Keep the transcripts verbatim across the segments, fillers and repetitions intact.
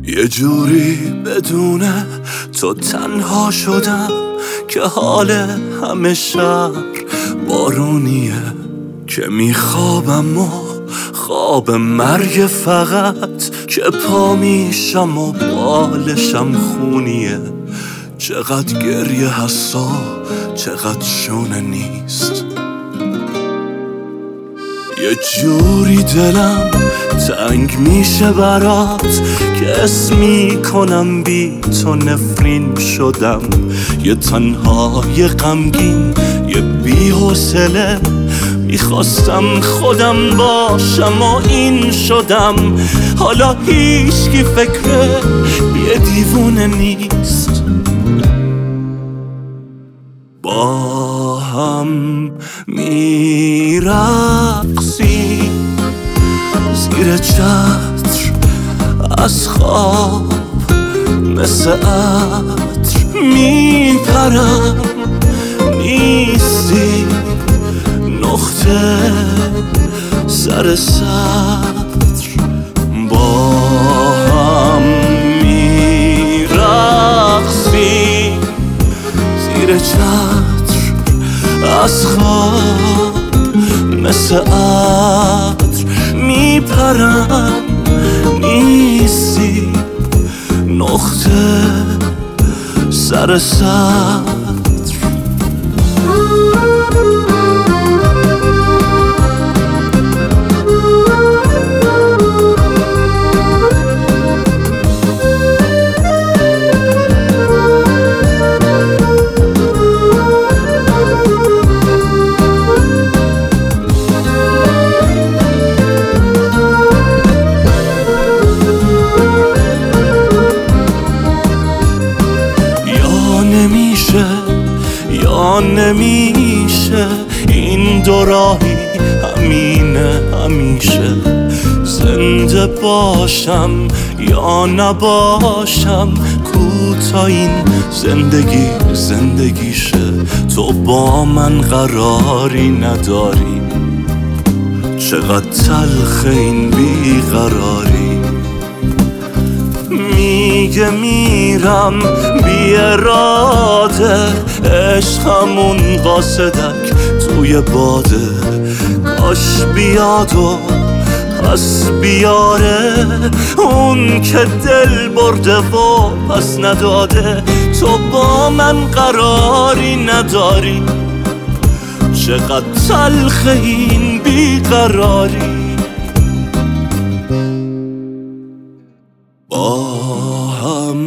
یه جوری بدون تو تنها شدم که حال همه شهر بارونیه، که میخوابم و خواب مرگ فقط، که پا میشم و بالشم خونیه. چقدر گریه هستا چقدر شونه نیست، یه جوری دلم تنگ میشه برات که اسم میکنم بی تو نفرین شدم. یه تنهای غمگین یه بی حوصله، میخواستم خودم باشم و این شدم. حالا هیچکی فکر یه دیوونه نیست. با هم میرقصی زیر چتر از خواب، مثل عطر میپرم نیستی نقطه سر سطر. با هم میرقصی زیر چتر از خواب، مثل عطر میپرم نیستی نقطه سر سطر. یا نمیشه این دو راهی همینه همیشه، زنده باشم یا نباشم، کوتا این زندگی زندگیشه. تو با من قراری نداری، چقدر تلخ این بیقراری. میگه میرم بی اراده، عشقمون قاصدک توی باده. کاش بیاد و پس بیاره اون که دل برده و پس نداده. تو با من قراری نداری، چقدر تلخ این بیقراری. با هم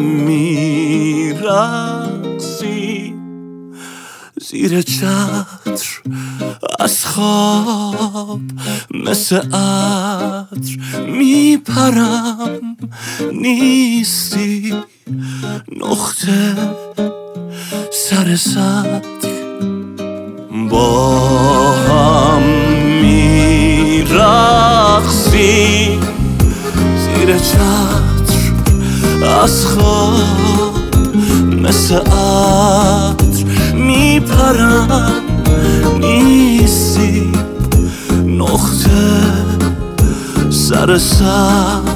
میرقصی زیر چتر از خواب، مثل عطر میپرم نیستی نقطه سر سطر. با هم میرقصی زیر چتر از خواب، مثل عطر میپرم نیستی نقطه سر سطر.